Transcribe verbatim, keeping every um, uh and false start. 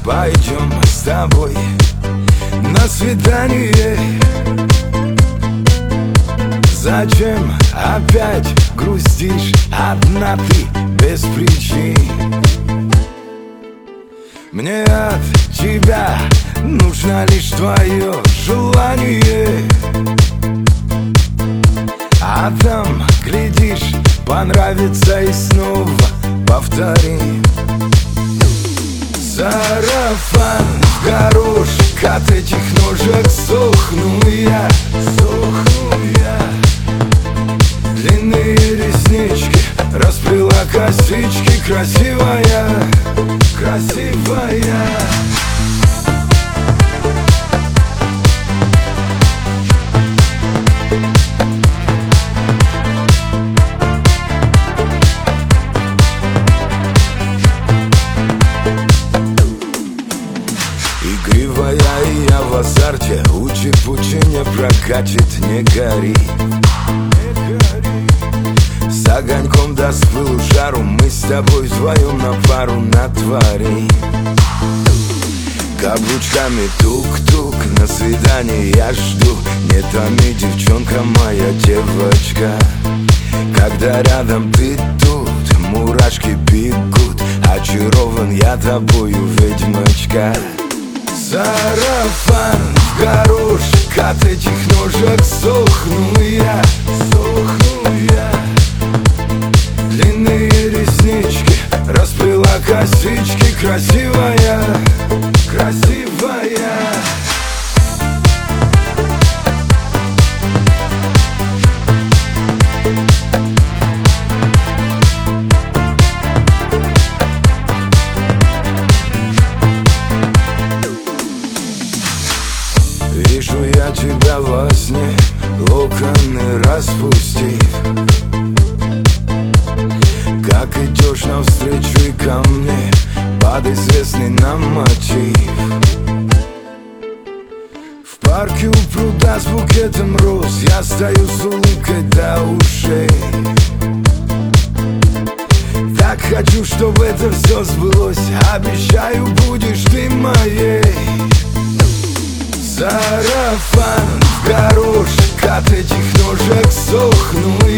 пойдем с тобой на свидание. Зачем опять грустишь одна ты без причин? Мне от тебя нужно лишь твое желание, а там, глядишь, понравится и снова повторим. Сарафан в горошек, от этих ножек сохну я, сохну я. Длинные реснички, расплела косички, красивая, красивая. Игривая, и я в азарте, учи-пучи не прокатит, не гори, не гори. С огоньком даст пылу жару, мы с тобой вдвоем на пару натворим. Каблучками тук-тук, на свидание я жду. Не томи, девчонка моя, девочка. Когда рядом ты тут, мурашки бегут. Очарован я тобою, ведьмочка. Сарафан в горошек, от этих ножек сохну я, сохну я. Длинные реснички, расплела косички, красивая, красивая. Вижу я тебя во сне, локоны распустив, как идешь навстречу и ко мне под известный нам мотив. В парке у пруда с букетом роз я стою с улыбкой до ушей. Так хочу, чтобы это все сбылось, обещаю, будешь ты моей. Сарафан в горошек, от этих ножек сохну